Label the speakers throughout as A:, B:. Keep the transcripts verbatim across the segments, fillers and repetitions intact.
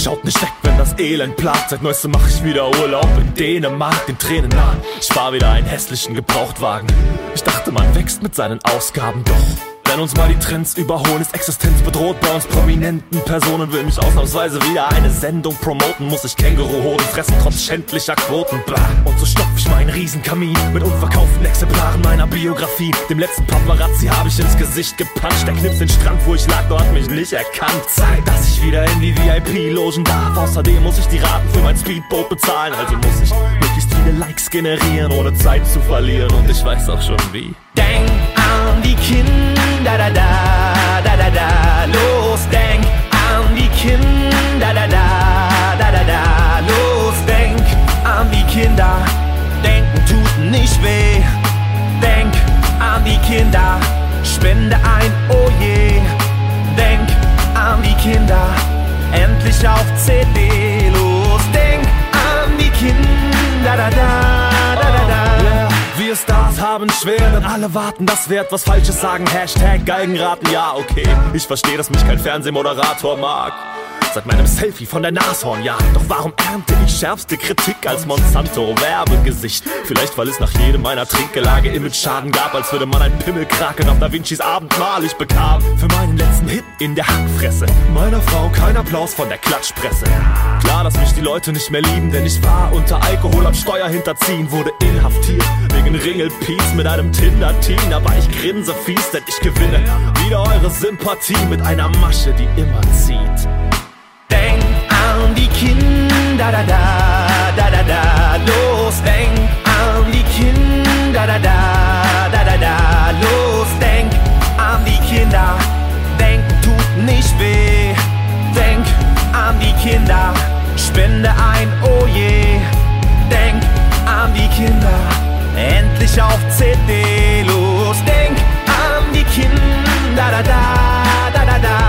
A: schaut nicht weg, wenn das Elend plagt. Seit neuestem mach ich wieder Urlaub in Dänemark, den Tränen nah. Ich fahr wieder einen hässlichen Gebrauchtwagen. Ich dachte, man wächst mit seinen Ausgaben, doch wenn uns mal die Trends überholen, ist Existenz bedroht. Bei uns prominenten Personen will mich ausnahmsweise wieder eine Sendung promoten. Muss ich Känguruhoden fressen, trotz schändlicher Quoten, bla. Und so stopf ich meinen Riesenkamin mit unverkauften Exemplaren meiner Biografie. Dem letzten Paparazzi hab ich ins Gesicht gepuncht. Der knipst den Strand, wo ich lag, dort hat mich nicht erkannt. Zeit, dass ich wieder in die V I P-Logen darf. Außerdem muss ich die Raten für mein Speedboat bezahlen. Also muss ich möglichst viele Likes generieren, ohne Zeit zu verlieren. Und ich weiß auch schon wie.
B: Denk an die Kinder. Da da da, da da da, los, denk an die Kinder, da da da, da da, los, denk an die Kinder, denken tut nicht weh, denk an die Kinder, spende ein, oh je, denk an die Kinder, endlich auf C D, los, denk an die Kinder, da da da, da da da.
A: Wir Stars haben schwer, denn alle warten, dass wir etwas Falsches sagen. Hashtag Galgenraten, ja okay. Ich verstehe, dass mich kein Fernsehmoderator mag. Seit meinem Selfie von der Nashornjagd. Doch warum ernte ich schärfste Kritik als Monsanto-Werbegesicht? Vielleicht, weil es nach jedem meiner Trinkgelage Image-Schaden gab, als würde man ein Pimmelkraken auf Da Vincis Abendmahl ich bekam. Für meinen letzten Hit in der Hackfresse meiner Frau kein Applaus von der Klatschpresse. Klar, dass mich die Leute nicht mehr lieben, denn ich war unter Alkohol am Steuerhinterziehen, wurde inhaftiert wegen Ringelpiece mit einem Tinder-Teen. Aber ich grinse fies, denn ich gewinne wieder eure Sympathie mit einer Masche, die immer zieht.
B: Denk an die Kinder, da da, da da da, los, denk an die Kinder, da da, da da da, los, denk an die Kinder, denken tut nicht weh, denk an die Kinder, spende ein, oh je, denk an die Kinder, endlich auf C D, los, denk an die Kinder, da da, da da da.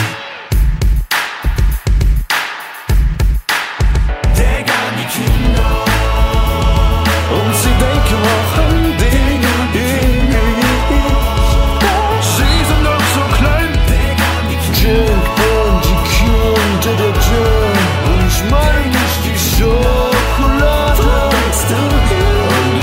C: Und sie denken auch an dich. Sie sind noch so klein. Denk an die Kinder, der Jam. Und ich mein nicht die Schokolade. Denkst du hin?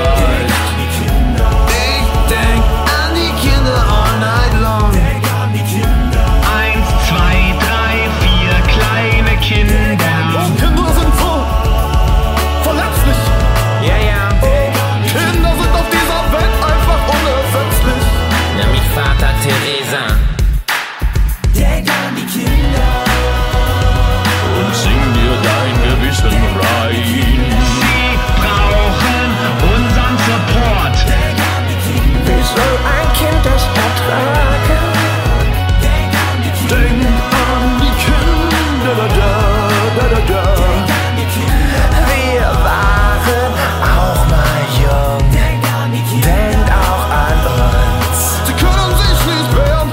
C: Ich denk an die Kinder all night long. Denk an die Kinder.
B: Eins, zwei, drei, vier kleine Kinder.
C: Und Kinder sind so verletzlich.
B: Ja, ja.
C: Kinder sind auf dieser Welt einfach unersetzlich.
B: Ja, mich Vater Teresa.
C: Denk an die Kinder.
A: Und sing dir dein Gewissen rein.
B: Sie brauchen unseren Support.
C: Wie soll ein Kind das ertragen? Denk an die Kinder, da da, da da da.
B: Wir waren auch mal jung. Denkt auch an uns.
C: Sie können sich nicht wehren.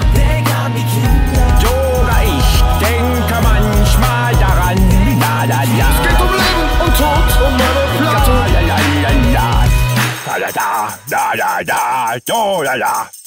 B: Oder ich denke manchmal daran. La, la, la.
C: Es geht um Leben und Tod, um meine Platte.
B: La, la, la, la. La, la, la, la, la, la, la.